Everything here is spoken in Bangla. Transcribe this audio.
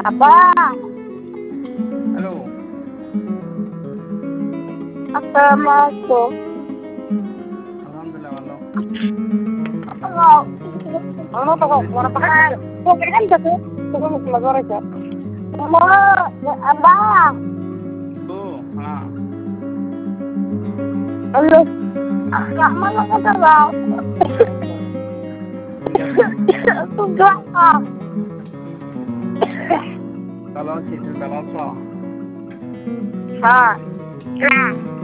আব্বা হ্যালো। আসসালামু আলাইকুম। আলহামদুলিল্লাহ ভালো। আপনার Hello. Ano to ko? Wala pa ka. Kailan ka to? Siguro mas magora ka. Mo, aba. তো হ্যাঁ Ano? Kama na ka ba? ঠিক আছে Tugga ka. ভালো আছি, তুমি ভালো আছো? Ha.